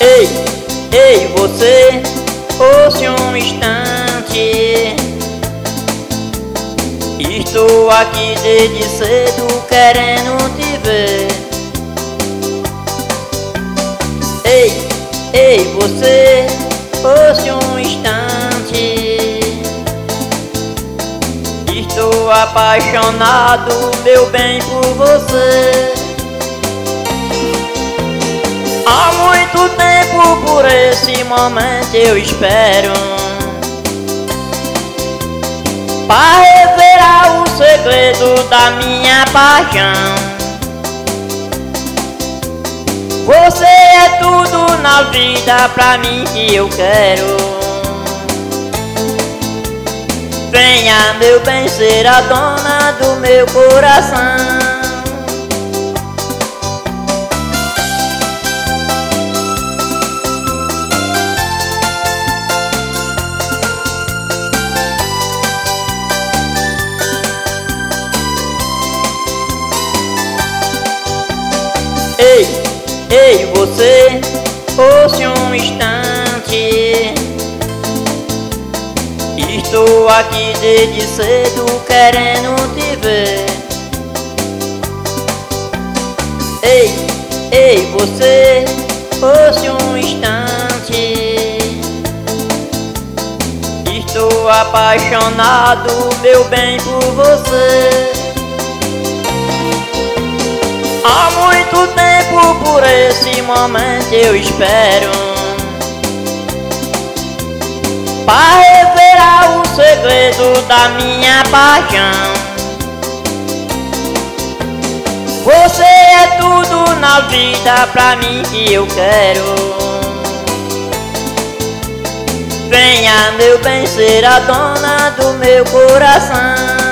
Ei, ei, você, ouça um instante. Estou aqui desde cedo querendo te ver. Ei, ei, você, ouça um instante. Estou apaixonado, meu bem, por você. Há muito tempo por esse momento eu espero, pra revelar o segredo da minha paixão. Você é tudo na vida pra mim que eu quero. Venha, meu bem, ser a dona do meu coração. Ei, ei, você, ouça um instante. Estou aqui desde cedo querendo te ver. Ei, ei, você, ouça um instante. Estou apaixonado, meu bem, por você. Há muito tempo por esse momento eu espero, pra revelar o segredo da minha paixão. Você é tudo na vida pra mim que eu quero. Venha, meu bem, ser a dona do meu coração.